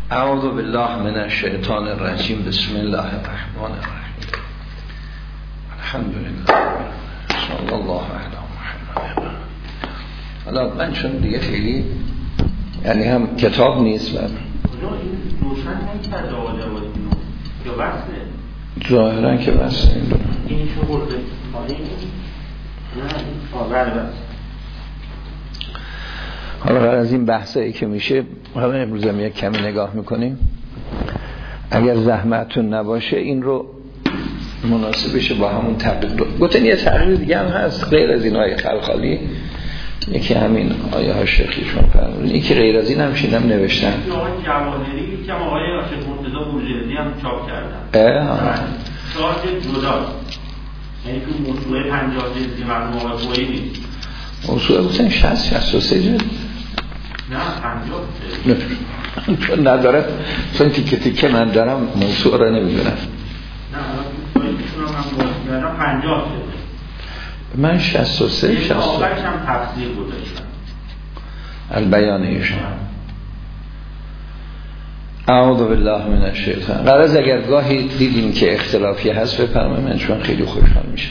اعوذ بالله من الشیطان الرجیم. بسم الله الرحمن الرحیم. الحمدلله صلی الله علی محمد. حالا من چون دیگه خیلی یعنی هم کتاب نیست و روشن نکرده آقا جوادی یا بسته؟ ظاهرا که بسته این چه برده؟ نه بله. حالا از این بحثایی که میشه حالا امروز هم یک کمی نگاه میکنیم. اگر زحمتون نباشه این رو مناسبشه با همون تقریب. گفتن یه تقریب دیگه هم هست غیر از این های خلخالی، یکی همین آیه ها شیخیشون فرمودن، این که غیر از این هم شیدم نوشتن. آقای جوانری که آقای شیخ مرتضی بورژردی هم چاپ کردن شارژ جدا، یعنی تو موضوع 50 جلدی مرحوم آقای خویی نیست. موضوع بودن 60-63 جلد نه 50 چون نداره، چون تیکه تیکه من دارم موضوع را نمیدونم. نه من 50 شده. من 63 60 آخرش هم تفسیر گذاشتم البیان ایشان. اعوذ بالله من الشیطان. غرض اگر گاهی دیدیم که اختلافی هست بفرمایید، من چون خیلی خوشحال میشم،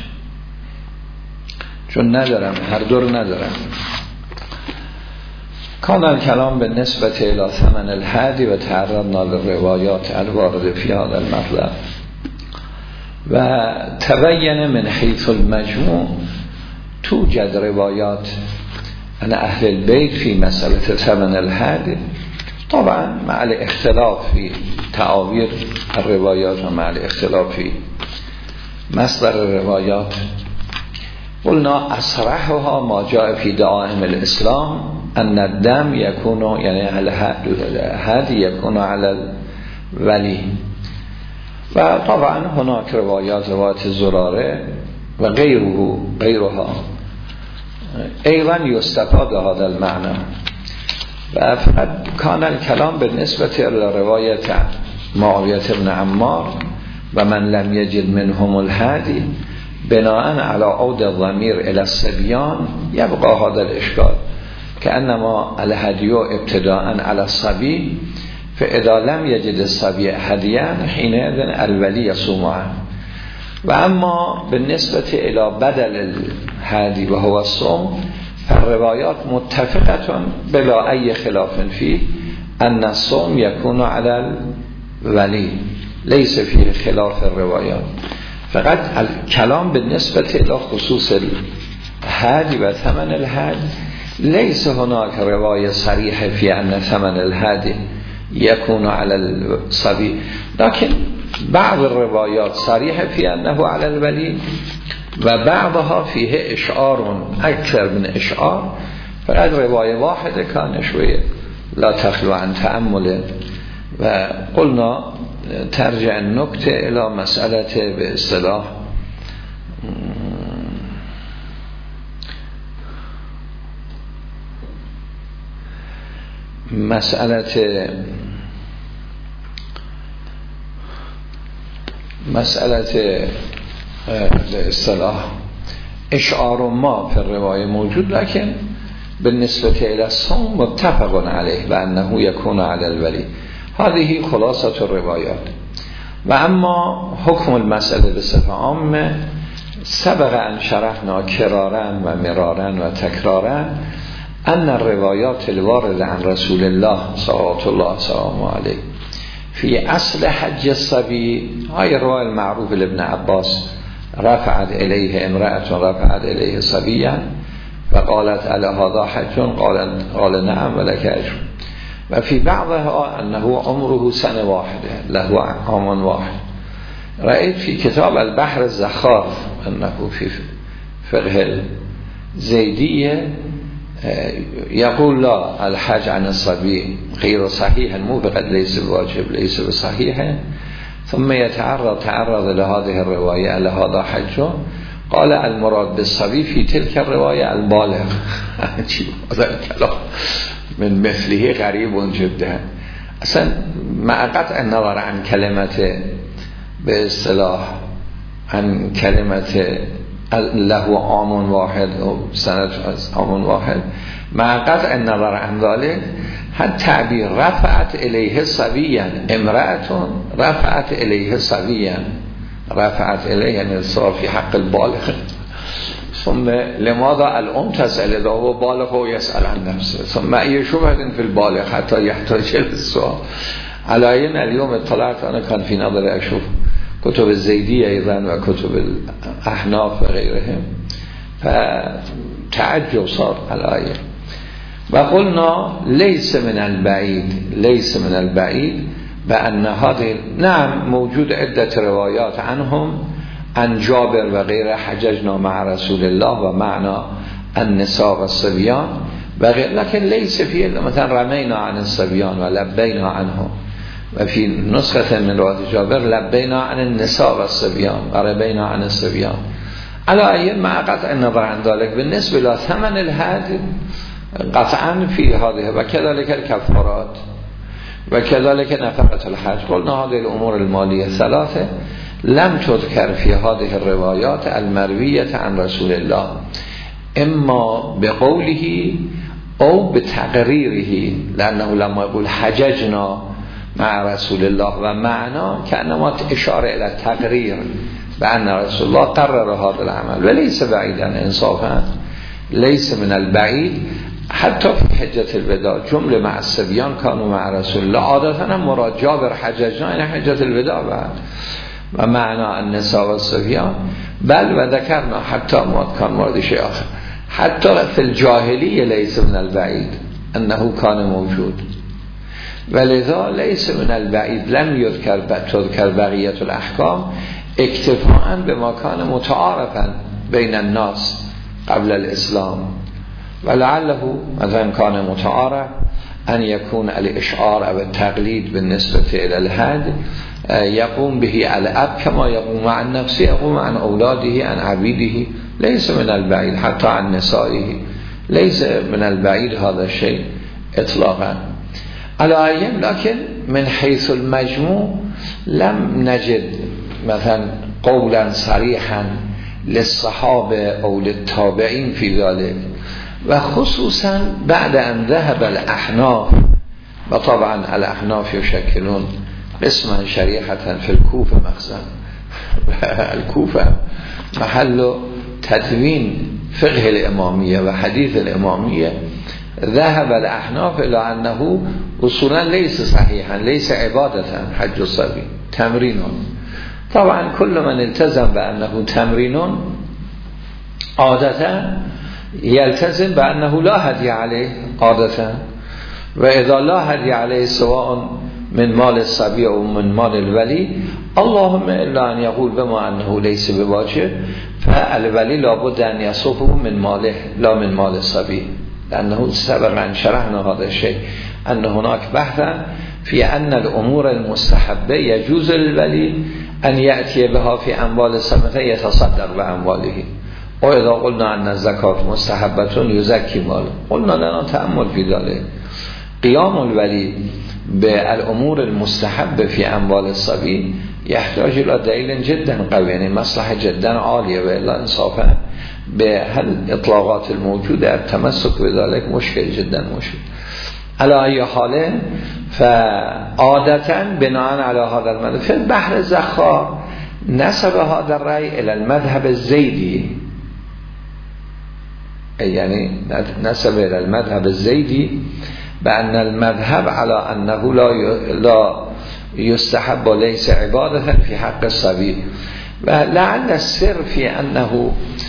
چون ندارم، هر دور ندارم. کان الکلام به نسبت الی ثمن الهدی و تعرضنا للروایات الوارده فی هذا المطلب و تبین من حیث المجموع توجد روایات عن اهل البیت فی مسئله ثمن الهدی، طبعا مع الاختلاف فی تعاویر الروایات و مع الاختلاف فی مصدر الروایات. قلنا اصرحها ما جاء فی دعائم الاسلام ان الدم یکون یعنی الهد یکون علی الولی، و طبعا هناك روایات زراره و غیرها ایضا یستفاد هذا المعنى. و فقط کان الکلام بالنسبه الى روایت معاویه بن عمار و من لم یجد منهم الهدی بناء على عود الضمیر الى الصبیان یبقى هذا الاشکال که انما الهدی ابتداء على الصبی فاذا لم یجد الصبی هدیا حینئذ الولی یصوم عنه. و اما بالنسبه الى بدل الهدی و هو الصوم فالروایات متفقه بلا ای خلاف فيه ان الصوم يكون على الولی ليس فيه خلاف الروایات. فقط الكلام بالنسبه الى خصوص الهدی و ثمن الهدی ليس هناك روايه صريحه في ان ثمن الهدي يكون على الصبي، لكن بعض الروايات صريحه في انه على الولي و بعضها فيه اشعار اكثر من اشعار. فقط روايه واحده كان شويه لا تخلو عن تأمل. و قلنا ترجع النکته الى مسئله به اصطلاح مسئله به اصطلاح اشعار ما فی الروایه موجود، لكن بالنسبه الى الصوم متفق علیه و انه یکون علی الولی. هذه خلاصه الروایات. و اما حکم المسئله به صفه عامه سبق ان شرحنا کرارا و مرارا و تکرارا ان الروایات الوارد عن رسول الله صلوات الله سلام علیه فی اصل حج الصبی، های روای المعروف لابن عباس رفعت الیه امرأة رفعت الیه صبیا و قالت علی هذا حج قال نعم ولک اجر. و فی بعضها انه عمره سنه واحده له عام واحد. رأيت في كتاب البحر الزخاف انه في فقه الزيدية يقول لا الحج عن الصبي غير صحيح موافقا ليس بواجب ليس بصحيح، ثم تعرض لهذه الرواية لهذا حج قال المراد بالصبي في تلك الرواية البالغ. هذا الكلام من مثله غريب جدا. اصلا مع قطع النظر عن كلمة به اصطلاح عن كلمة له عام واحد و سند عام واحد مع قطع النظر عن ذلك حتی تعبیر رفعت الیه صبیا، امرأتون رفعت الیه صبیا، رفعت الیه یعنی صار فی حق البالغ، ثم لماذا الام تسأل ذا و بالغ و یسأل عن نفسه ثم ای شبهة فی البالغ حتی یحتاج السؤال. علایین اليوم اطلعت انا کان فی نظر اشوف کتب زیدی ایضا و کتب احناف و غیرهم فتعجب صار علایین. و قلنا لیس من البعید، لیس من البعید بأن هذه نعم موجود عدت روایات عنهم عن جابر و غیر حججنا مع رسول الله و معنا النساء و الصبیان و غیر، لكن لیس فیه مثلا رمینا عن الصبیان و لبینا عنهم و فی نسخه من روایت جابر لبینا عن النساء و الصبیان و رمینا عن الصبیان. علی مع قطع النظر عن ذلك بالنسبه الى ثمن الهدی قطعا فی هذه و كذلك الكفارات و كذلك نفقة الحج. قلنا هذه الامور الماليه ثلاثه لم تذكر في هذه الروايات المروية عن رسول الله اما بقوله او بتقريره، لانه لما يقول حججنا مع رسول الله و معنا كأنما اشاره الى التقرير بأن رسول الله قرر هذا العمل وليس بعيدا انصافا، ليس من البعيد. حتی في حجة الوداع جمله مع الصبيان كانوا مع رسول الله، عادتا مراد جابر حججنا این حجة الوداع بعد و معنا النساء و الصبیان بل و ذکرنا حتی کان مورد شیء آخر حتی فی الجاهلیه لیس من البعید انه کان موجود ولذا لیس من البعید لم تذکر بقیت الاحکام اکتفاء بما کان متعارفا بین الناس قبل الاسلام ولعله مثلا کان متعارف ان يكون الاشعار او التقلید بالنسبه الى الحد يقوم به الاب كما يقوم عن نفسه يقوم عن اولاده عن عبيده ليس من البعيد حتى عن نسائه ليس من البعيد هذا الشيء اطلاقا. على لكن من حيث المجموع لم نجد مثلا قولا صريحا للصحابه او للتابعين في ذلك و خصوصا بعد ان ذهب الاحناف و طبعا الاحناف يشكلون قسما شريحة في الكوفة مخزن الكوفة محل تدوين فقه الامامية و حديث الامامية. ذهب الاحناف الى انه اصولا ليس صحيحا ليس عبادة حج الصبي تمرين. طبعا كل من التزم بانه تمرين عادة يلتزم بانه لا هدي عليه عادة و اذا لا هدي عليه سواء من مال الصبي او من مال الولي اللهم الا ان يقول بما انه ليس بواجب فالولي لابد ان يصفه من ماله لا من مال الصبي، لانه سبقا شرحنا هذا الشيء ان هناك بحثا في ان الامور المستحبه يجوز للولي ان ياتي بها في اموال الصبي يتصدق بامواله و اذا قلنا ان الزکات مستحبه يزكي ماله قلنا لنا تأمل في ذلك. قيام الولي بالامور المستحب في اموال الصبي يحتاج الى دلیل جدا قوي، يعني مصلحه جدا عاليه و الا انصافا به هل اطلاقات الموجوده التمسك بذلك مشكل جدا مشكل. على اي حال فعادة بناء على هذا المذهب في البحر الزخار نسب هذا الرأي الى المذهب الزيدي، يعني نسب الى المذهب الزيدي بأن المذهب على أنه لا يستحب وليس عبادة في حق الصبي. ولعل السر في أنه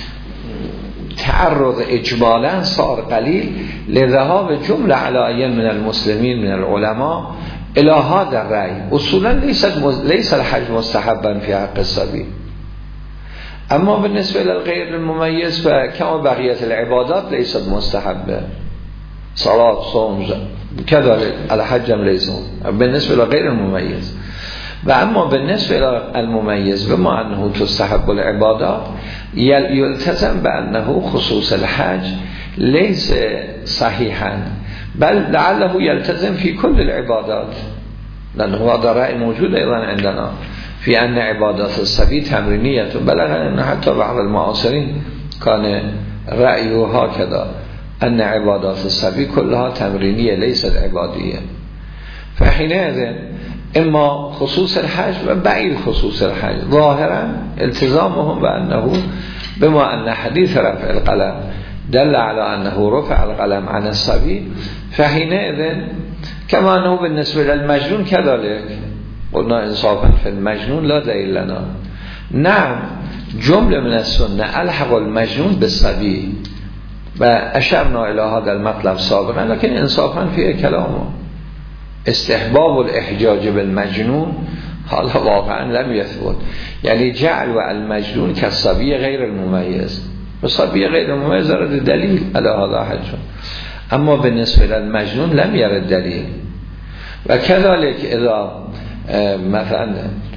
تعرض إجمالا صار قليل لذهاب جملة علائيا من المسلمين من العلماء إلى هذا الرأي. أصولا ليس الحج مستحبا في حق الصبي، أما بالنسبة للغير المميز فكما بقية العبادات ليست مستحبة، صلاة صوم كذلك الحج ليس بالنسبة لغير المميز. وأما بالنسبة للمميز بما أنه تستحب العبادات يلتزم بأنه خصوص الحج ليس صحيحا بل لعله يلتزم في كل العبادات، لأنه هذا رأي موجود أيضا عندنا في أن عبادات الصبي تمرينية، بل أن حتى بعض المعاصرين كان رأيه هكذا ان عبادات الصبی كلها تمرینیه لیست عبادیه. فحینئذ اما خصوص الحج و بعید خصوص الحج ظاهرا التزامهم بانه بما ان حدیث رفع القلم دل على انه رفع القلم عن الصبي فحينئذ كما انه بالنسبه للمجنون كذلك قلنا انصافا في المجنون لا دليل لنا. نعم جمله من السنه الحق المجنون بالصبي و اشرنا الى هذا المطلب سابقا لكن انصافا فيه كلامه استحباب الاحجاج بالمجنون حالا واقعا لم يثبت، یعنی جعل و المجنون كالصبي غیر المميز، الصبي غیر المميز دارد دلیل علی هذا حج، اما بالنسبه للمجنون لم يرد دلیل. و كذلك اذا مثلا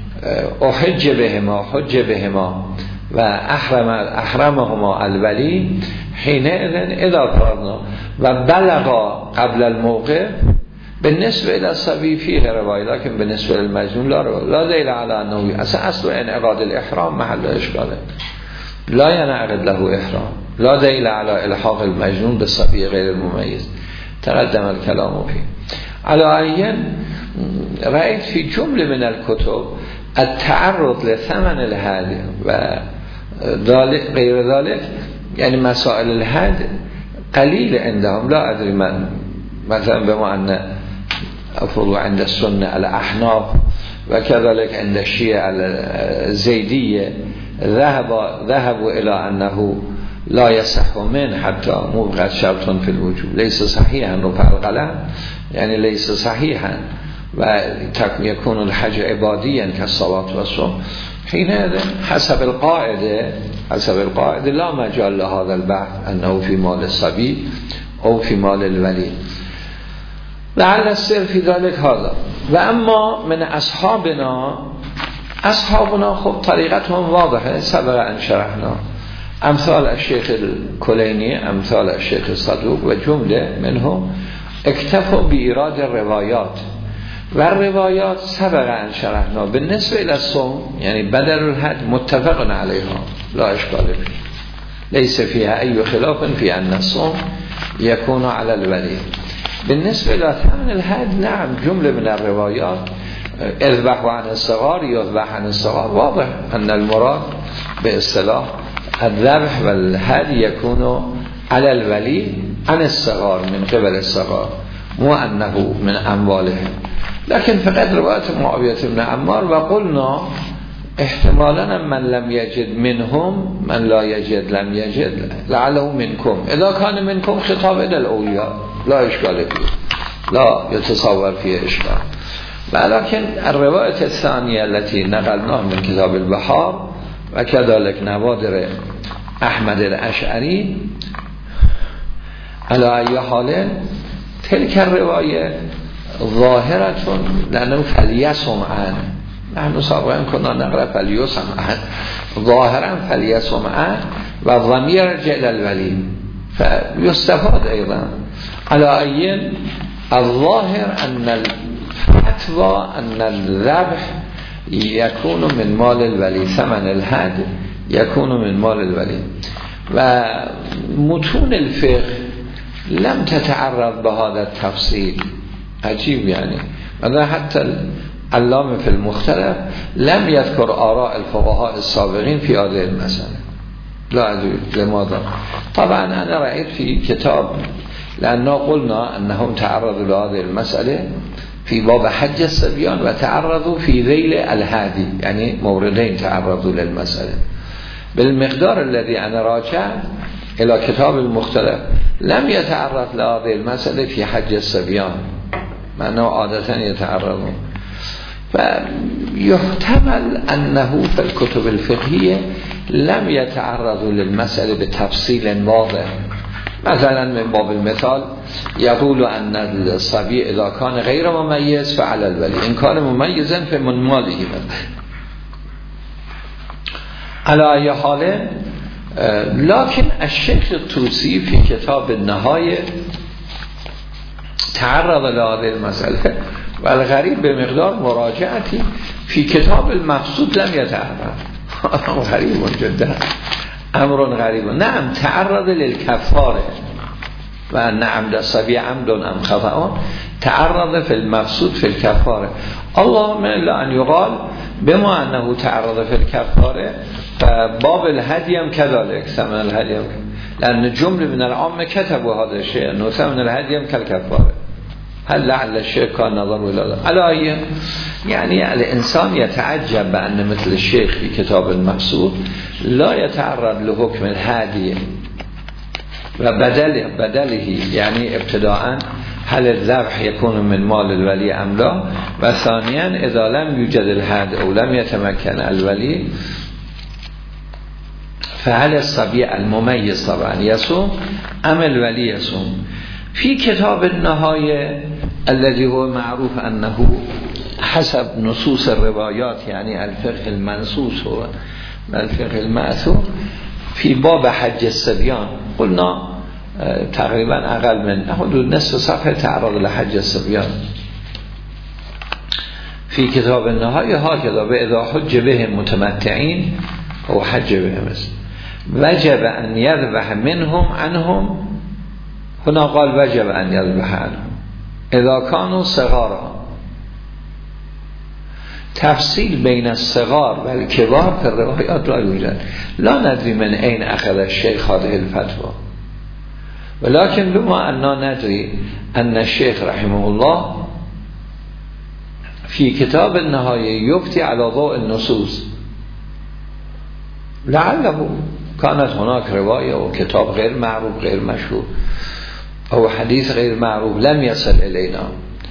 احج بهما حج بهما و احرمهما الولی حينئذ اذا فرضنا و بلغا قبل الموقف بالنسبه الى الصبي فيه روايه لكن بالنسبه للمجنون لا دليل على انه اصل انعقاد الاحرام محل اشكاله لا ينعقد له احرام، لا دليل على الحاق المجنون بالصبي غير المميز تقدم الكلام فيه. على أي رأيت في جمله من الكتب التعرض لثمن الهدي و غير ذلك، يعني مسائل الهدي قليل عندهم، لا أدري من مثلا بما أن أفرض عند السنة الأحناف وكذلك عند الشيعة الزيدية ذهبوا إلى أنه لا يصح من حتى مبقى شرط في الوجوب ليس صحيحا رفع القلم، يعني ليس صحيحا و يكون الحج عباديا كالصلاة والصوم. حينئذ حسب القاعدة لا مجال لهذا البحث أنه في مال الصبي أو في مال الولي. لعل السر في ذلك هذا. وأما من أصحابنا خب طريقتهم واضحة سبق أن شرحنا، أمثال الشيخ الكليني أمثال الشيخ الصدوق وجملة منهم اكتفوا بإيراد الروايات والروايات سبق أن شرحنا بالنسبة إلى الصوم يعني بدل الحج متفق عليها لا إشكال فيه ليس فيها أي خلاف في أن الصوم يكون على الولي. بالنسبة إلى ثمن الحج نعم جملة من الروايات اذبح عن الصغار يذبح عن الصغار، واضح أن المراد باصطلاح الذبح والهدي يكون على الولي عن الصغار من قبل الصغار مو أنه من أموالهم. لكن فقط رواية معاوية بن عمار وقلنا احتمالا من لم يجد منهم من لا يجد لم يجد لعله منكم، إذا كان منكم خطاب إلى الأولياء لا إشكال فيه لا يتصور فيه إشكال. ولكن الرواية الثانية التي نقلناها من كتاب البحار وكذلك نوادر أحمد الأشعري على أي حال تلك الرواية ظاهرة لأنه فليسم عنه، نحن سابقا كنا نقرأ فليسم عنه ظاهرا فليسم عنه والضمير يرجع إلى الولي فيستفاد أيضا. على أي الظاهر أن الفتوى أن الذبح يكون من مال الولي، ثمن الهدي يكون من مال الولي. ومتون الفقه لم تتعرض بهذا التفصيل، عجيب يعني مثلا حتى العلامة في المختلف لم يذكر آراء الفقهاء السابقين في هذه المسألة، لا أدري لماذا. طبعا أنا رأيت في كتاب لأنه قلنا أنهم تعرضوا لهذه المسألة في باب حج الصبيان وتعرضوا في ذيل الهادي، يعني موردين تعرضوا للمسألة بالمقدار الذي أنا راجعت إلى كتاب المختلف لم يتعرض لهذه المسألة في حج الصبيان مع أنه عادة يتعرضون. فيحتمل أنه في الكتب الفقهية لم يتعرضوا للمسألة بتفصيل واضح. مثلا من باب المثال يقول أن الصبي إذا كان غير مميز فعلى الولي، إن كان مميزا فمن ماله. على أي حال لكن الشيخ الطوسي في كتاب النهاية تعرض لهذه المسألة والغريب بمقدار مراجعتي في كتاب المقصود لم يتعرض. غريب جدا، أمر غريب. نعم تعرض للكفارة و نعم دستوی عمدون ام خطأون تعرض فی المقصود فی الکفاره. اللهم الا ان یقال بما انه تعرض فی الکفاره فباب الهدی هم كذلك ثمن الهدی هم لأن جمله من العام كتبوا هذا الشيء انه ثمن الهدی هم كالكفاره. هل لعل الشيخ كان نظر الى ذلك على يعني الانسان يتعجب بان مثل الشيخ في كتاب المقصود لا يتعرض لحكم الهدي وبدله يعني ابتداء هل الذبح يكون من مال الولي ام لا، و ثانيا اذا لم يوجد الهدي او لم يتمكن الولي فهل الصبي المميز طبعا يصوم ام الولي يصوم. في كتاب النهاية الذي هو معروف أنه حسب نصوص الروايات يعني الفقه المنصوص هو الفقه المأثور في باب حج الصبيان قلنا تقريبا أقل من حدود نصف صفحة تعرض لحج الصبيان. في كتاب النهاية هكذا وإذا حج بهم متمتعين أو حج بهم وجب أن يذبح منهم عنهم. هنا قال وجب أن يذبح عنهم إذا كانوا صغارا. تفصيل بين الصغار والكبار في الروايات لا يوجد. لا ندري من أين أخذ الشيخ هذه الفتوى، ولكن بما أننا ندري أن الشيخ رحمه الله في كتاب النهاية يفتي على ضوء النصوص، لعله كانت هناك رواية وكتاب غير معروف غير مشهور أو حديث غير معروف لم يصل إلينا.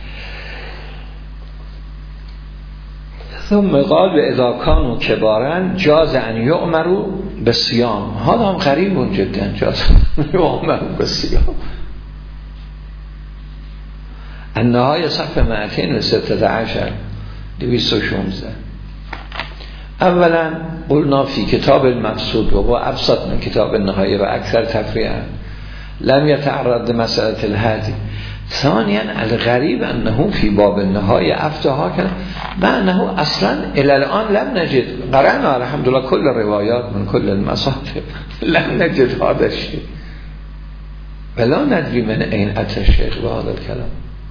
ثم قال وإذا كانوا كبارا جاز أن يؤمروا بالصيام. هذا هم غريب جدا، جاز أن يؤمروا بالصيام. النهاية صفحة 216 216. اولا قلنا في كتاب المقصود وهو ابسط من كتاب النهاية واكثر تفريعا لم يتعرض لمسألة الهدي. ثانيا الغريب انه في باب النهاية افتها كان بانه اصلا الى الان لم نجد قرأنا الحمد لله كل الروايات من كل المصادر لم نجد هذا الشيء ولا ندري من اين اتى الشيخ بهذا الكلام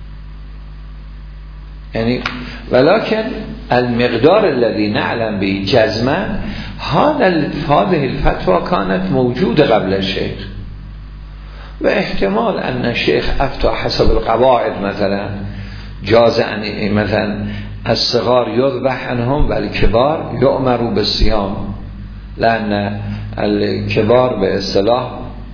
يعني. ولكن المقدار الذي نعلم به جزما هذه الفتوى كانت موجودة قبل الشيخ، واحتمال أن الشيخ أفتى حسب القواعد مثلا جاز أن مثلا الصغار يذبح عنهم والكبار يؤمروا بالصيام، لأن الكبار باصطلاح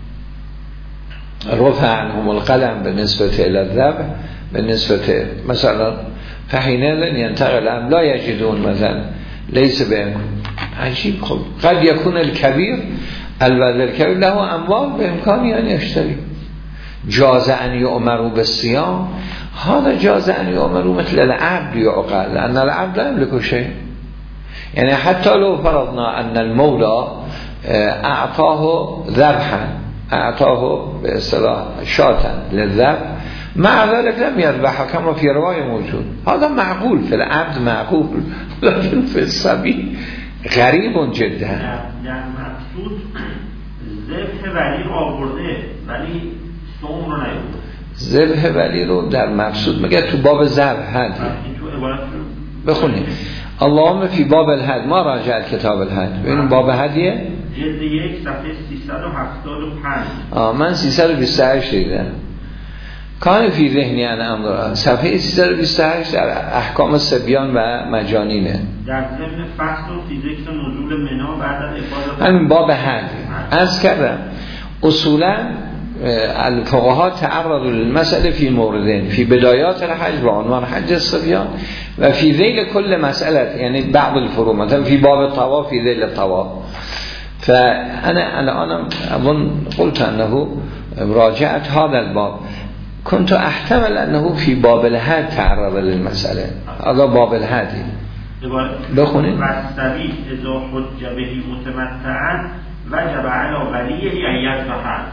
رفع عنهم القلم بالنسبة إلى الذبح بالنسبة مثلا فحينئذ ينتقل أم لا يجدون مثلا ليس بهم عجيب. قد يكون الكبير الولد الكبير له أموال بإمكانه أن يشتري. جاز أن يؤمروا بالصيام هذا جاز أن يؤمروا مثل العبد يعقل، لأن العبد لا يملك شيء. يعني حتى لو فرضنا أن المولى أعطاه ذبحا أعطاه باصطلاح شاة للذبح مع ذلك لم يذبحها كما في رواية موجود، هذا معقول في العبد معقول، لكن في الصبي غریب جدا. در مقصود ذبح ولی رو آورده ولی صوم رو نیورده. ذبح ولی رو در مقصود میگه تو باب ذبح هدی بخونیم اللهم فی باب الهد ما راجع کتاب الهد ببینیم باب هدیه جلد 1 صفحه 375 من 328 دیدم کان فی ذهنی ان امر صفحه 328 در احکام صبیان و مجانینه در ضمن فصل و فی ذکر نزول منا بعد از افاضه همین باب حد عرض کردم اصولا الفقهاء تعرضوا للمسأله فی موردین فی بدایات الحج با عنوان حج الصبیان و فی ذیل کل مسئله یعنی بعض الفروع مثلا فی باب الطواف فی ذیل الطواف. فانا الان اظن قلت انه راجعت هذا الباب كنت احتمل انه في باب الهد تعرض للمسألة هذا باب الهدی بخونید وستوی اذا حج بهی متمتعا وجب علی ولیه ان یذبح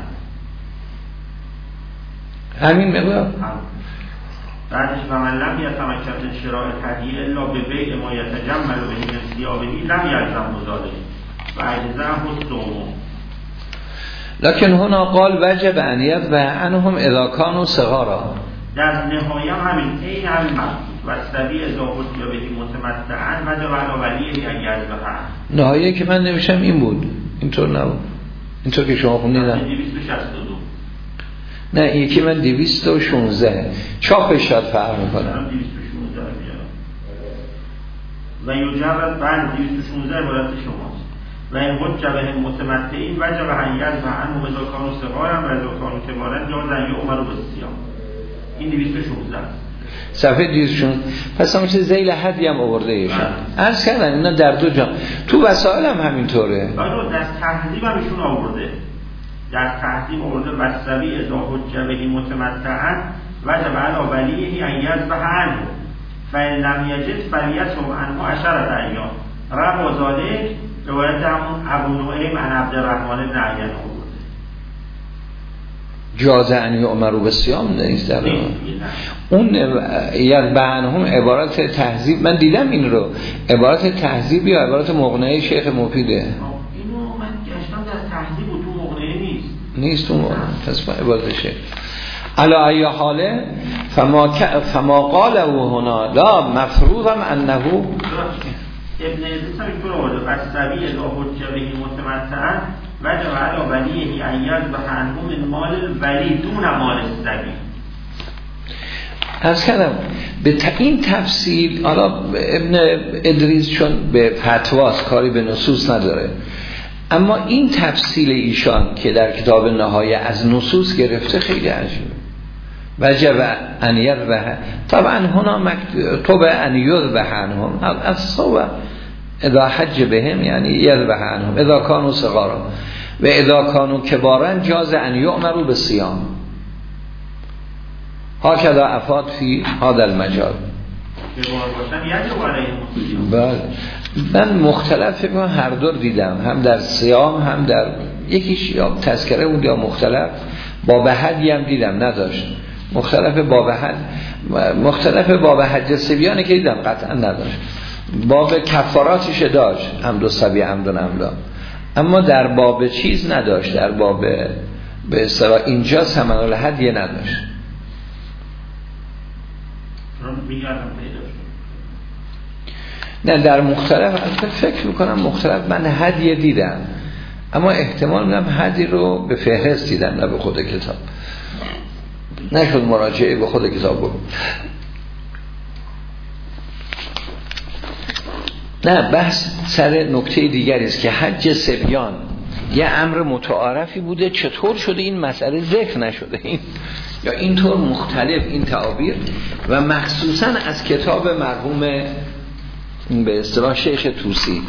همین مقدار بعدش و من لم یتمکن من شراء الهدی الا ببیع ما یتجمل به من ثیابه لم یلزم ذلک و اجزاءه الصوم. لکن هنا قال وجب ان یذبح عنهم اذا كانوا صغارا. در نهایه همین این همین و سبی اذا حج بهی متمتعا وجب علی ولیه ان یذبح. نهایه که من نوشتم این بود، اینطور نبود، اینطور که شما خوندید. 262 نه یکی من 216 چاپش شاید فرق میکنه. 216 و یجرد بعد 216 عبارت شماست. و این حج به متمتعین وجب ان یذبح عنهم اذا كانوا صغارا و اذا كانوا کبارا جاز ان یؤمر بالصیام. این 216 صفحه 216. پس همون چیز ذیل حدی هم آورده ایشون. عرض کردن اینا در دو جا تو وسائل هم همینطوره. در تهذیب هم ایشون آورده. در تهذیب آورده وسوی اذا حج به متمتعا وجب علی ولیه ان یذبح عنه فإن لم یجد فلیصم عنه 10 ایام. روا ذلک روایت همون ابو نعیم عن عبدالرحمن بن عیان آورده. جاز ان یؤمر بالصیام نیست در اون یذبح عنهم عبارت تهذیب. من دیدم این رو عبارت تهذیب یا عبارت مقنعه شیخ مفیده. اینو من گشتم در تهذیب و تو مقنعه نیست اون پس عبارت شیخ. علی ای حاله فما قاله هنا لا مفروضم انه ابن عزیز هم اینطور آورده وسوی اذا حج به متمتعا وجب علی ولیه ان یذبح عنه من مال الولی دون مال الصبی. عرض کردم به این تفصیل حالا ابن ادریس چون به فتواست کاری به نصوص نداره، اما این تفصیل ایشان که در کتاب نهایه از نصوص گرفته خیلی عجیبه. وجب ان یذبح طبعا هنا مکتوب ان یذبح عنهم از صوب اذا حج بهم یعنی یذبح عنهم اذا كانوا صغارا و اذا كانوا کبارا جاز ان یؤمروا بالصیام. هكذا افاد فی هذا المجال. بله من مختلف هر دور دیدم، هم در صیام هم در یکیش یا تذکره بود یا مختلف باب حدی هم دیدم نداشت. مختلف باب حج صبیانه که دیدم قطعا نداشت. باب کفاراتش داشت عمد و صبی عمد و نملا، اما در باب چیز نداشت، در باب به اصطلاح اینجا ثمن الهدیه نداشت. نه در مختلف فکر میکنم مختلف من هدیه دیدم، اما احتمال میدم هدی رو به فهرست دیدم نه به خود کتاب، نشد مراجعه به خود کتاب بود. نه بحث سر نکته دیگری است که حج صبیان یه امر متعارفی بوده، چطور شده این مسئله ذکر نشده این یا اینطور مختلف این تعابیر و مخصوصا از کتاب مرحوم به اصطلاح شیخ طوسی.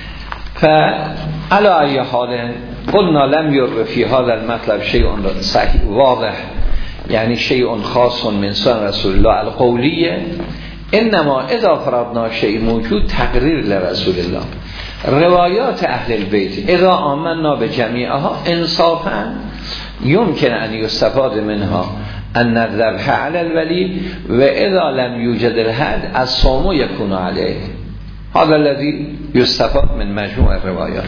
فعلى ای حال قلنا لم ير في هذا المطلب شيء صحیح واضح یعنی شیء خاص من سنن رسول الله القولیه، انما اذا فرضنا شیء موجود تقریر لرسول الله. روایات اهل البیت اذا آمنا بجمیعها انصافا يمكن ان يستفاد منها ان الذبح على الولی و اذا لم يوجد الحد الصوم يكون عليه. هذا الذي يستفاد من مجموع الروایات.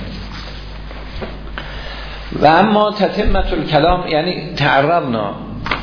و اما تتمه الكلام یعنی تعرضنا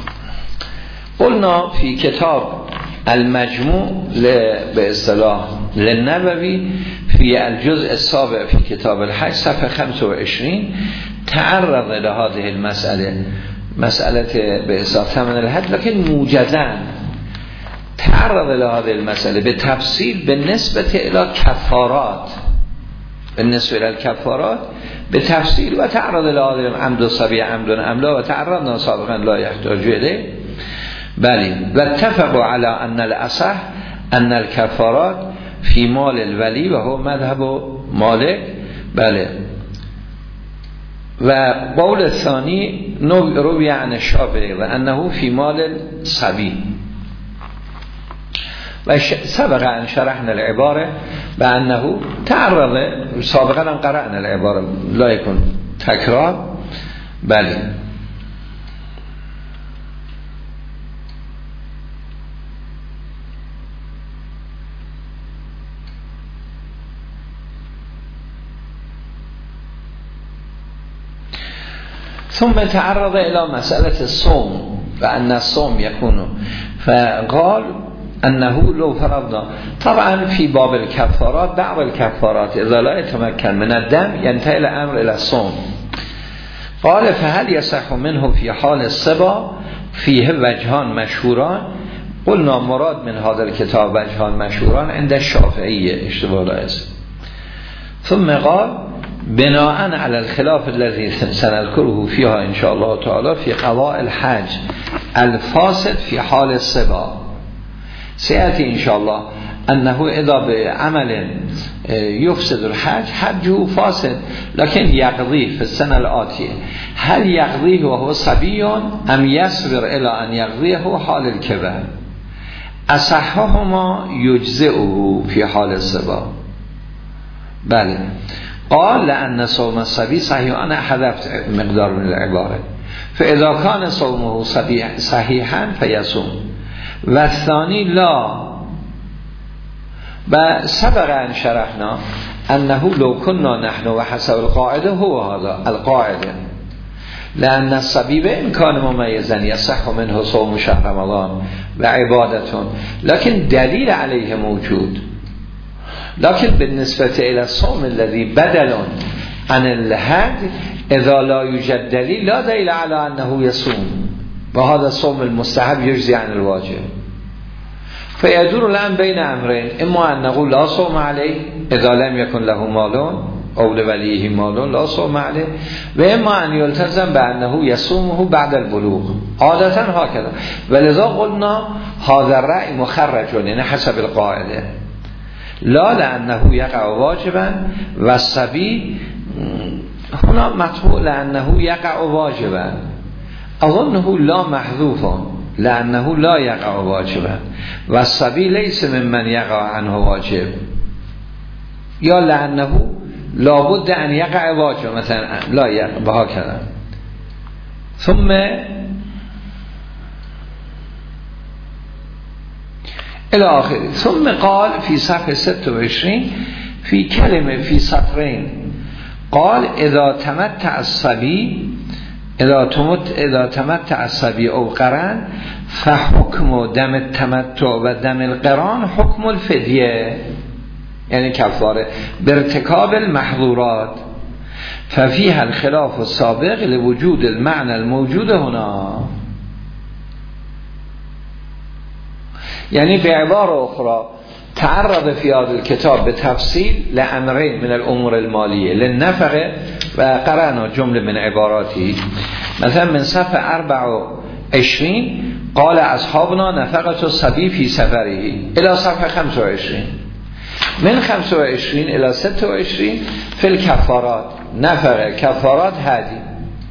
قلنا في کتاب المجموع به اصطلاح للنووی في الجزء السابع في كتاب الحج صفحه 25 تعرض لهذه المسألة مسألة بإصلاح ثمن الحج لكن موجزا تعرض لهذه المسألة بالتفصيل بالنسبة إلى كفارات بالنسبة إلى الكفارات بالتفصيل وتعرض لهذه عمد الصبي عمد أملا وتعرضنا سابقا لا يحتاج إليه بل واتفقوا على أن الأصح أن الكفارات في مال الولي وهو مذهب مالك بله. و قول الثاني روي عن الشافعي وأنه في مال الصبي. و سبق أن شرحنا العبارة بأنه تعرض سابقا أن قرأنا العبارة لا يكون تكرار بله. ثم تعرض الى مسألة الصوم و ان الصوم يكون، فقال انه لو فرضنا، طبعا في باب الكفارات بعض الكفارات اذا لا يتمكن من الدم ينتهي الامر الى الصوم. قال فهل يصح منه في حال الصبا؟ فيه وجهان مشهوران. قلنا مراد من هذا الكتاب وجهان مشهوران عند الشافعیه، اشتباه ليس. ثم قال بناء على الخلاف الذي سنذكره فيها ان شاء الله تعالى في قضاء الحج الفاسد في حال الصبا، سيأتي ان شاء الله انه اذا بعمل يفسد الحج حجه فاسد لكن يقضيه في السنة الآتية. هل يقضيه وهو صبي ام يصبر الى ان يقضيه حال الكبر؟ اصحهما يجزئه في حال الصبا. بله. قال لأن صوم الصبي صحيح، أنا حذفت مقدار من العبارة، فإذا كان صومه صحيحا فيصوم، والثاني لا. وسبق أن شرحنا أنه لو كنا نحن وحسب القاعدة هو هذا القاعدة، لأن الصبي بإمكان مميزا يصح منه صوم شهر رمضان وعبادة، لكن دليل عليه موجود. لكن بالنسبة إلى الصوم الذي بدل عن الحج إذا لا يوجد دليل لا دليل على أنه يصوم، وهذا الصوم المستحب يجزي عن الواجب. فيدور الآن بين أمرين، إما أن نقول لا صوم عليه إذا لم يكن له مال أو لوليه مال لا صوم عليه، وإما أن يلتزم بأنه يصومه بعد البلوغ، عادة هكذا. ولذا قلنا هذا الرأي مخرج يعني حسب القاعدة، لا لأنه يقع واجبا، والصبي هنا مطبوع لأنه يقع واجبا، أظنه لا محذوفا لأنه لا يقع واجبا، والصبي ليس ممن يقع عنه واجب، یا لأنه لابد أن يقع واجب مثلا لا يقع بهكذا. ثم إلى آخره. ثم قال في صفحة 26 في كلمة في سطرين، قال إذا تمتع الصبي أو قرن فحكم دم التمتع و دم القران حكم الفدیه، يعني كفاره بارتكاب المحظورات، ففيها الخلاف السابق لوجود المعنى الموجود هنا. يعني بعبارة أخرى تعرض في هذا الكتاب بتفصيل لأمرين من الأمور المالية للنفقة، وقرأنا جملة من عباراته. مثلا من صفحة 24 قال أصحابنا نفقة الصبي في سفره إلى صفحة 25. من 25 إلى 26 في الكفارات، نفقة كفارات هادي.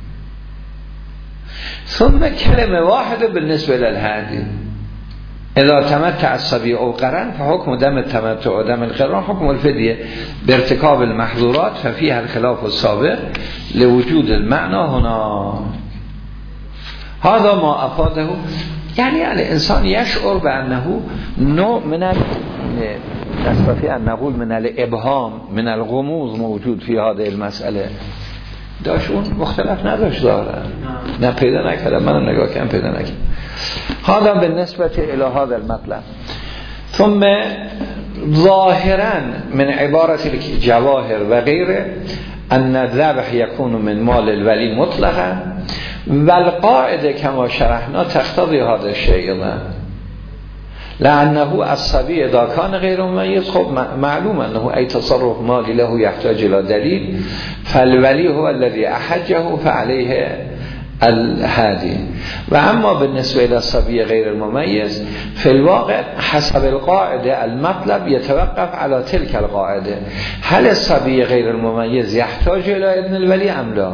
ثم كلمة واحدة بالنسبة للهادي، إذا تمتع الصبي أو قرن فحكم دم التمتع ودم القران حكم الفدية بارتكاب المحظورات، ففيها الخلاف السابق لوجود المعنى هنا. هذا ما أفاده، يعني الإنسان يشعر بأنه نوع من نستطيع أن نقول من الإبهام من الغموض موجود في هذه المسألة. داشون مختلف نداشت داره، نه پیدا نکردم، منم نگاه کردم پیدا نکردم. هذا بالنسبة إلى هذا المطلب. ثم ظاهرا من عبارة الجواهر وغيره أن الذبح يكون من مال الولي مطلقا، والقاعدة كما شرحنا تقتضي هذا الشيء، لأنه الصبي إذا كان غير مميز خب معلوم أنه أي تصرف مالي له يحتاج إلى دليل، فالولي هو الذي أحجه فعليه الهادي. وأما بالنسبة إلى الصبي غير المميز في الواقع حسب القاعدة المطلب يتوقف على تلك القاعدة، هل الصبي غير المميز يحتاج إلى إذن الولي أم لا؟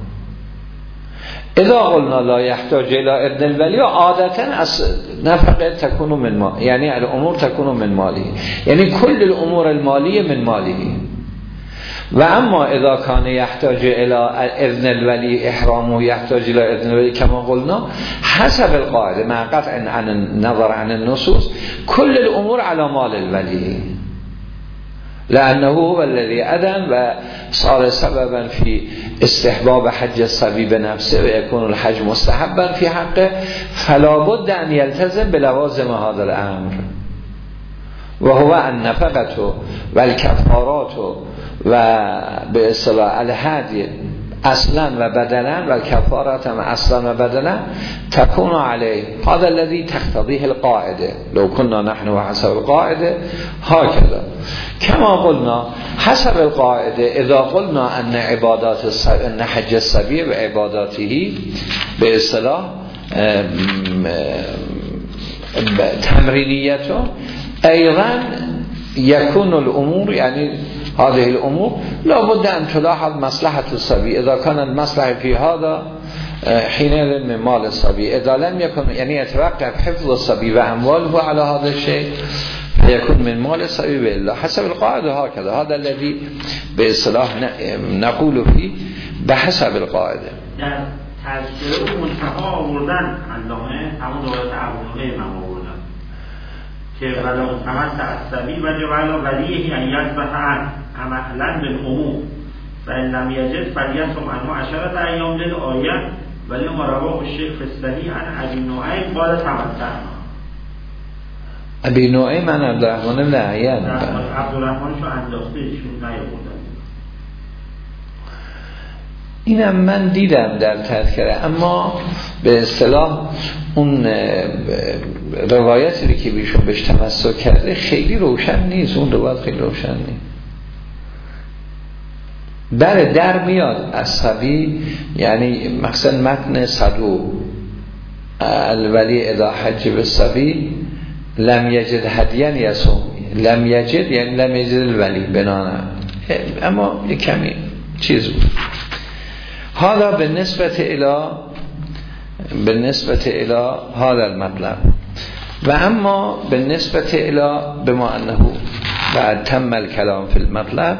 إذا قلنا لا يحتاج إلى إذن الولي عادة نفقه تكون من مال، يعني الأمور تكون من ماله، يعني كل الأمور المالية من ماله. وأما إذا كان يحتاج إلى إذن الولي إحرامه يحتاج إلى إذن الولي كما قلنا حسب القاعدة مع قطع عن النظر عن النصوص كل الأمور على مال الولي. لأنه هو الذي أذن و صار سببا في استحباب حج الصبي بنفسه و يكون الحج مستحبا في حقه، فلا بد أن يلتزم بلوازم هذا الأمر وهو النفقة والكفارات و به اصطلاح الهدی اصلا و بدلا و الكفارات اصلا و بدلا تكون عليه. هذا الذي تقتضيه القاعده لو كنا نحن وحسب القاعده هكذا كما قلنا حسب القاعده اذا قلنا ان عبادات ان حج الصبي و عباداته به اصطلاح تمرینیته ايضا يكون الامور يعني هذه الامور لابد ان تلاحظ مصلحه الصبي اذا كان المصلحه في هذا حينئذ من مال الصبي، اذا لم يكن يعني يتوقف حفظ الصبي وامواله على هذا الشيء فيكون من مال الصبي بالله حسب القاعده هكذا. هذا الذي باصطلاح نقول فيه بحسب القاعده. در تذکره منتها آوردن علامه همون دولت عبونقه امام آوردن که ولا متمت عصبی و جوالا ولیه ان یذبح عنه عملا بالعموم فان لم یجد فلیصم عنه 10 ایام للآیه ولی ما رواه الشیخ الصحیح عن ابی نعیم قال تمتعنا. ابی نعیم عن عبدالرحمن بن عیان عبدالرحمن شو انداخته ایشون نیاوردن. اینم من دیدم در تذکره، اما به اصطلاح اون روایتی که بیشون بهش تمسک کرده خیلی روشن نیست، اون روایت خیلی روشن نیست. در میاد عصبی یعنی مثلا متن صدو الولی اذا حج بالصبی لم یجد هدین یصوم، لم یجد یعنی لم یجد الولی بنانه، اما یک کمی چیز بود. حالا بالنسبة الى هذا المطلب و اما بالنسبة الى بما انه بعد تم الكلام في المطلب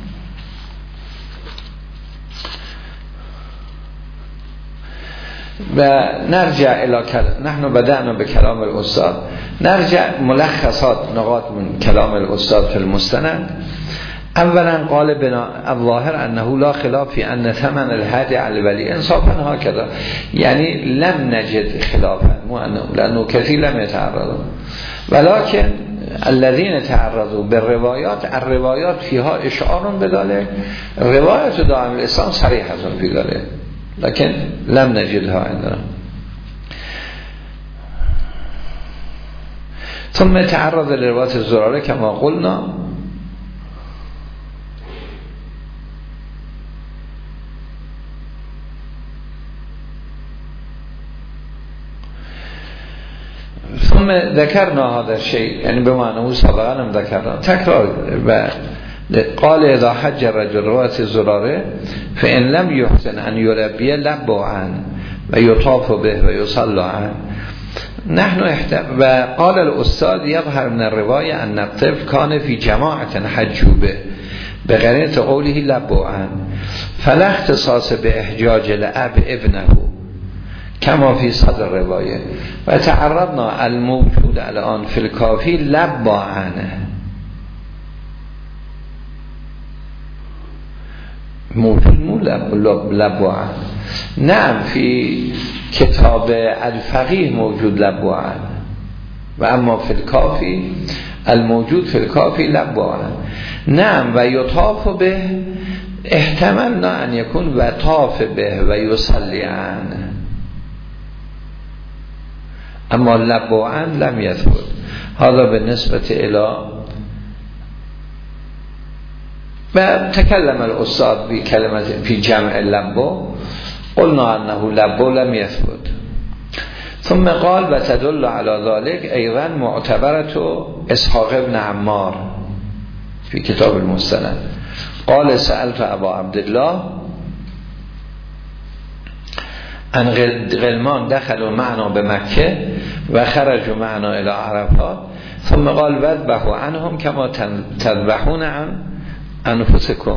و نرجع الى نحن بدأنا بكلام الاستاذ، نرجع ملخصات نقاط من كلام الاستاذ في المستند. اولا قال بنا الظاهر انه لا خلاف في ان ثمن الهدي على الولی انصافا هكذا، يعني لم نجد خلافا لانه كثير لم يتعرضوا، ولكن الذين تعرضوا بالروايات الروايات فيها اشعار بذلك، رواية دائم الاسلام صريحة في ذلك لكن لم نجدها عندنا. ثم تعرض لرواية الزرارة كما قلنا ثم ذكرنا هذا الشيء يعني بمعنى سابقا هم ذكرنا تكرار و قال اذا حج الرجل رواية الزرارة فإن لم يحسن أن يلبي لبوا عنه و يطاف به و يصلى عنه. نحن و قال الأستاذ يظهر من الرواية أن الطفل كان في جماعة حجوا به بقرينة قوله لبوا عنه فلا اختصاص بإحجاج لأب ابنه كما في صدر الرواية و تعرضنا الموجود الان في الكافي لبا عنه، موجود مو لبا عنه، نعم في كتاب الفقيه موجود لبا عنه و اما في الكافي الموجود في الكافي لبا عنه. نعم و يطاف به احتملنا ان يكون و طاف به و يصلي عنه، اما لبوعا لم يثبت. هذا بالنسبة الى و تكلم الأستاذ بكلمة في جمع لبو قلنا أنه لبو لم يثبت. ثم قال وتدل على ذلك أيضا معتبرة إسحاق بن عمار في كتاب المستند قال سألت أبا عبد الله ان غلمان دخلوا معنا بمكة و خرجوا معنا الى عرفات ثم قال وذبحوا عنهم كما تذبحون عن انفسكم.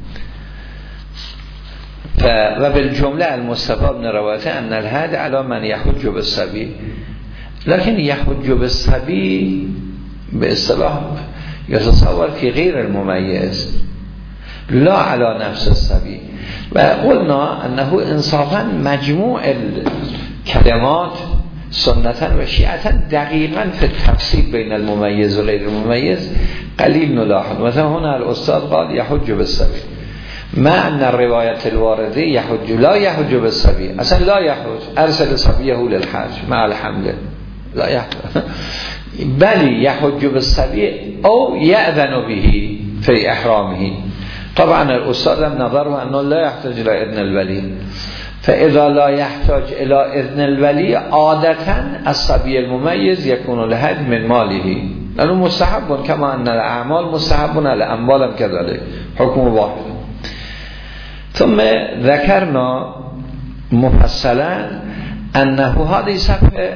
و بالجمله المستفاد من روايته ان الهدي على من يحج بالصبي، لكن يحج بالصبي به اصطلاح یتصور فی غیر الممیز لا علی نفس الصبی. و قلنا انه انصافا مجموع کلمات سنتا و شیعتا دقیقا فی التفصیل بین الممیز و غیر الممیز قلیل نلاحظ. مثلا هنا الاستاد قال یحج بالصبی ما ان الروایت الوارده یحج لا یحج بالصبی، اصلا لا یحج ارسل صبیه للحج مع الحمل لا یحج بلی یحج بالصبی او یأذن به فی احرامه. طبعا الاستاد هم نظره انه لا يحتاج الى اذن الولی، فاذا لا يحتاج الى اذن الولی عادتا الصبی الممیز یکون الحج من ماله، لانه مستحب كما ان الاعمال مستحب الاموال هم كذلك حكم واحد. ثم ذكرنا مفصلا انه هذه صفحه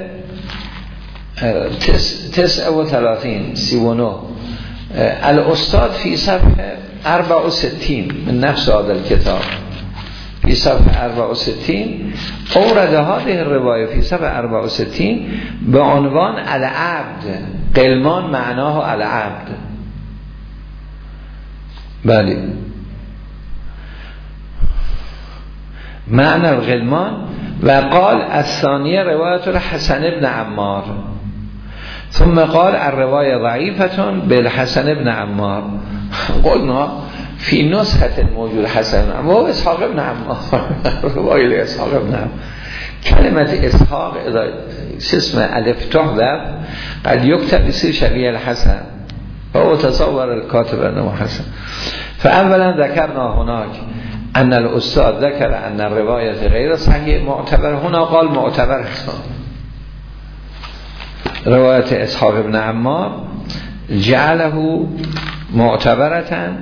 39 الاستاذ في صفحه 64 من نفس هذا الكتاب في صفحه 64 اورد هذه الروايه في صفحه 64 بعنوان العبد، قلمان معناه العبد. بله معنى الغلمان. وقال الثانية رواية الحسن بن عمار، ثم قال الرواية ضعيفة بالحسن بن عمار. قلنا في نسخة موجود حسن بن عمار وإسحاق بن عمار رواية لإسحاق بن عمار. كلمة إسحاق إذا اسم ألف تحذف قد يكتب يصير شبيه الحسن، فهو تصور الكاتب أنه حسن. فأولا ذكرنا هناك أن الأستاذ ذكر أن الرواية غير صحيح معتبر، هنا قال معتبر رواية إسحاق بن عمار جعله معتبرة.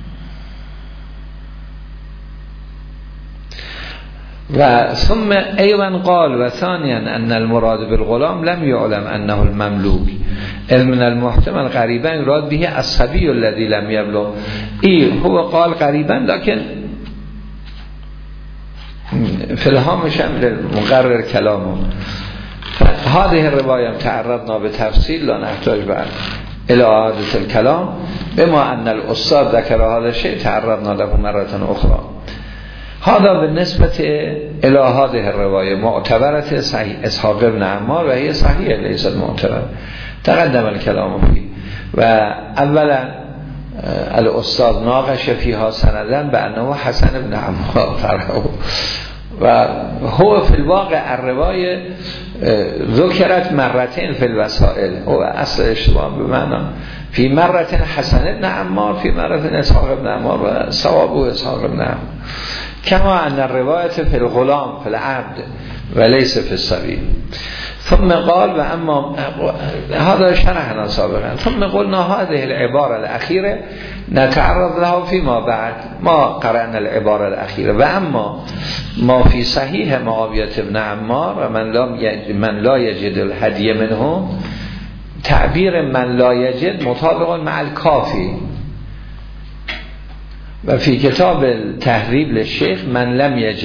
ثم أيضا قال وثانيا أن المراد بالغلام لم يعلم أنه المملوك، إذ من المحتمل قريبا يراد به الصبي الذي لم يبلغ. هو قال قريبا لكن في الهامش مقرر كلامه. هذه الرواية تعرضنا بتفصيل لا نحتاج بعد إلى إعادة الكلام، بما أن الأستاذ ذكر هذا الشيء تعرضنا له مرة أخرى. هذا بالنسبة إلى هذه الرواية معتبرة صحيح إسحاق بن عمار وهي صحيحة ليست معتبرة، تقدم الكلام فيه. وأولا الأستاذ ناقش فيها سندا بأنه حسن بن عمار، وهو في الواقع الرواية ذكرت مرتين في الوسائل، هو أصل اشتباه بمعنى في مرة حسن بن عمار في مرة إسحاق بن عمار وصوابه إسحاق بن عمار، كما أن الرواية في الغلام في العبد وليس في الصبي. ثم قال وأما هذا شرحنا سابقا. ثم قلنا هذه العبارة الأخيرة نتعرض لها فيما بعد، ما قرأنا العبارة الأخيرة. وأما ما في صحيح معاوية بن عمار من لا يجد الهدي منه، تعبير من لا يجد مطابق مع الكافي. وفي كتاب التهذيب للشيخ من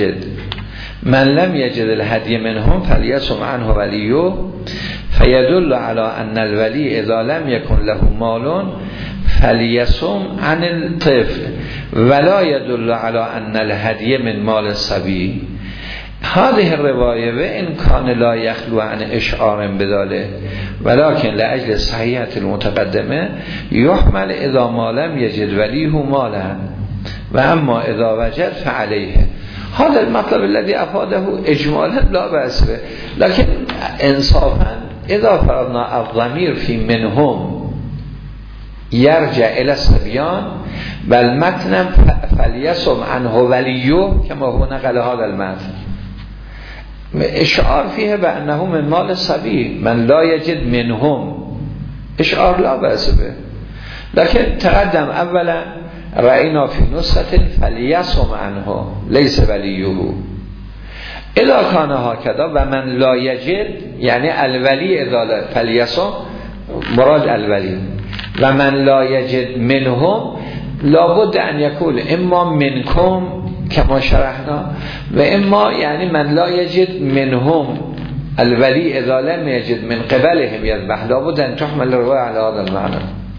لم يجد الهدي منهم فليصم عنه وليه، فيدل على أن الولي إذا لم يكن له مال فليصم عن الطفل، ولا يدل على أن الهدي من مال الصبي. هذه الرواية وإن كان لا يخلو عن إشعار بذلك، ولكن لأجل صحيحة المتقدمة يحمل إذا ما لم يجد وليه مالا، وأما إذا وجد فعليه. هذا المطلب الذي أفاده إجمالا لا بأس به، لكن إنصافا إذا فرضنا الضمير في منهم يرجع إلى الصبيان بل متن فليصم عنه وليه كما هو نقل هذا المتن، إشعار فيها بأنه من مال الصبي من لا يجد منهم، إشعار لا بأس به. لكن تقدم أولا رأينا في نسخة فليصم عنه ليس وليه. إذا كان هكذا ومن لا يجد يعني الولي إذا فليصم مراد الولي، ومن لا يجد منهم لابد أن يكون إما منكم كما شرحنا، وإما يعني من لا يجد منهم الولي إذا لم يجد من قبلهم يذبح، لابد أن تحمل الرواية على هذا المعنى.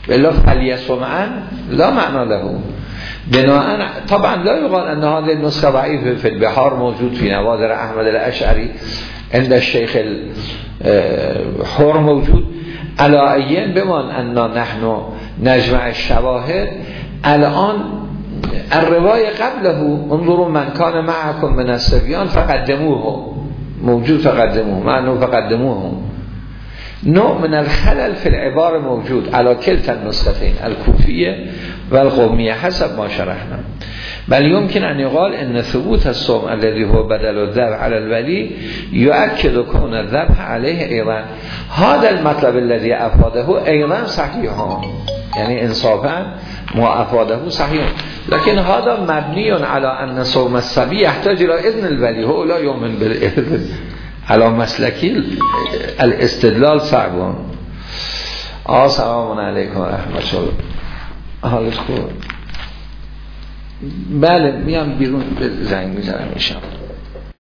بلا فلیصمعن لا معنی له بناءً طبعا لا يقال ان هذه النسخه ضعيفه في البحار موجود في نوادر احمد الاشعری عند الشيخ الحر موجود. على ايين بمان اننا نحن نجمع الشواهد. الان الروايه قبله انظروا من كان معكم من الصبيان فقدموه موجود، فقدموه معنى فقدموه. نوع من الخلل في العبارة موجود على كلتا النسختين الكوفية والقومية حسب ما شرحنا. بل يمكن أن يقال إن ثبوت الصوم الذي هو بدل الذبح على الولي يؤكد كون الذبح عليه أيضا. هذا المطلب الذي أفاده أيضا صحيح، يعني إنصافا ما أفاده صحيح، لكن هذا مبني على أن صوم الصبي يحتاج إلى إذن الولي، هو لا يؤمن بالإذن على مسلکی الاستدلال صعبون. سلام علیکم و رحمت الله. حالت خوب؟ بله میام بیرون، به زنگ میزنم ان شاء الله.